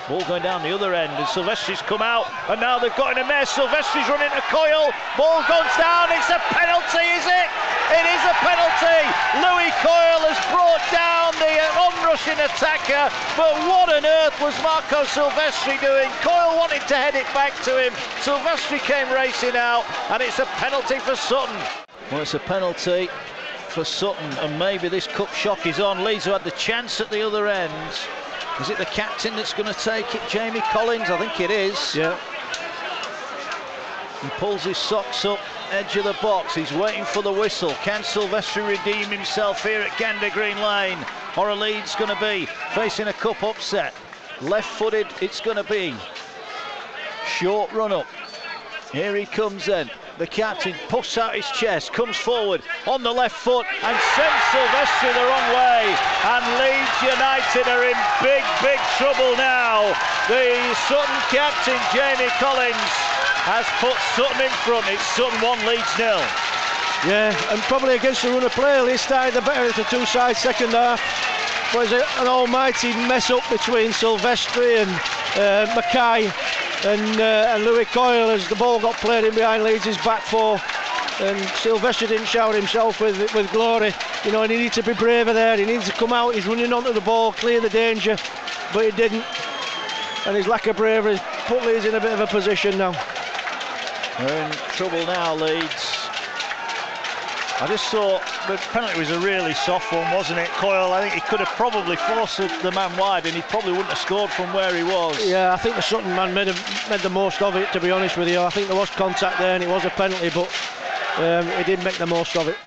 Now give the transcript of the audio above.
Ball going down the other end, and Silvestri's come out, and now they've got in a mess. Silvestri's running to Coyle. Ball goes down. It's a penalty, is it? It is a penalty. Louis Coyle has brought down the on-rushing attacker, but what on earth was Marco Silvestri doing? Coyle wanted to head it back to him. Silvestri came racing out, and it's a penalty for Sutton. Well, it's a penalty for Sutton, and maybe this cup shock is on. Leeds who had the chance at the other end. Is it the captain that's going to take it, Jamie Collins? I think it is. Yeah. He pulls his socks up, edge of the box. He's waiting for the whistle. Can Silvestri redeem himself here at Gander Green Lane? Or are Leeds going to be facing a cup upset? Left-footed, it's going to be. Short run up. Here he comes then. The captain puffs out his chest, comes forward on the left foot and sends Silvestri the wrong way. And Leeds United are in big, big trouble now. The Sutton captain, Jamie Collins, has put Sutton in front. It's Sutton 1, Leeds 0. Yeah, and probably against the run of play, Leeds started the better of the two sides second half. But it's an almighty mess up between Silvestri and Mackay and Louis Coyle as the ball got played in behind Leeds' back four, and Silvestri didn't shower himself with glory, you know, and he needs to be braver there. He needs to come out. He's running onto the ball, clear the danger, but he didn't, and his lack of bravery has put Leeds in a bit of a position now. They're in trouble now, Leeds. I just thought the penalty was a really soft one, wasn't it? Coyle, I think he could have probably forced the man wide, and he probably wouldn't have scored from where he was. Yeah, I think the Sutton man made the most of it, to be honest with you. I think there was contact there and it was a penalty, but he did make the most of it.